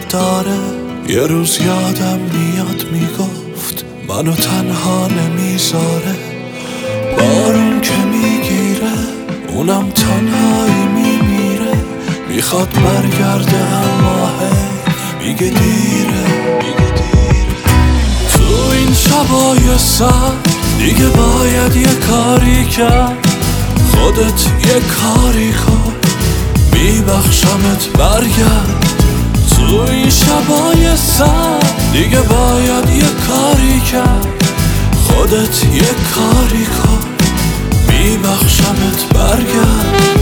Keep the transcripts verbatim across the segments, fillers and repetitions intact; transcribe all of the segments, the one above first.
داره. یه روز یادم میاد میگفت منو تنها نمیذاره. بارون که میگیره اونم تنهایی میمیره. میخواد برگرده اما هی میگه دیره. تو این شبای سرد دیگه باید یه کاری کرد. خودت یه کاری کن میبخشمت برگرد. تو این شبای سرد دیگه باید یه کاری کرد. خودت یه کاری کن میبخشمت برگرد.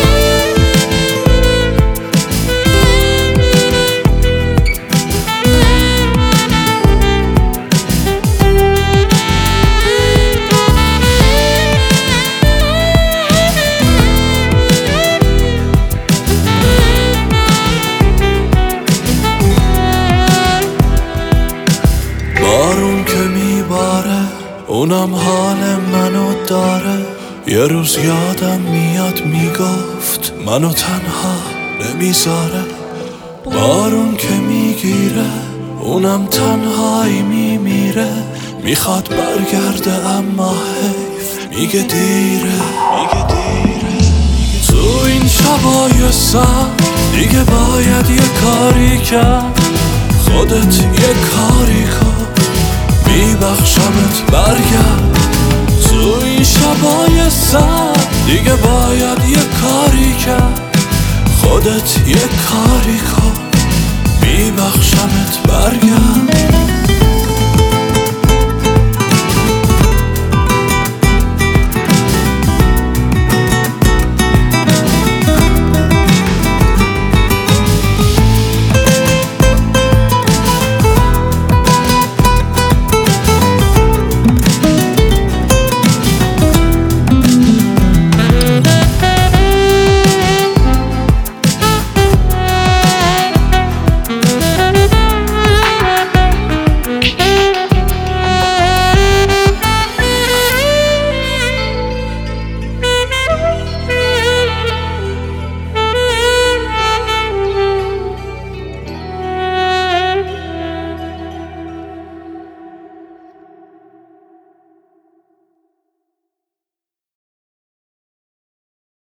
بارون که میباره اونم حال منو داره. یه روز یادم میاد میگفت منو تنها نمیذاره. بارون که میگیره اونم تنهایی میمیره. میخواد برگرده اما حیف میگه دیره. تو این شبای سرد دیگه باید یه کاری کرد. خودت یه کاری کن میبخشمت برگرد. تو این شبای سرد دیگه باید یه کاری کرد. خودت یه کاری کن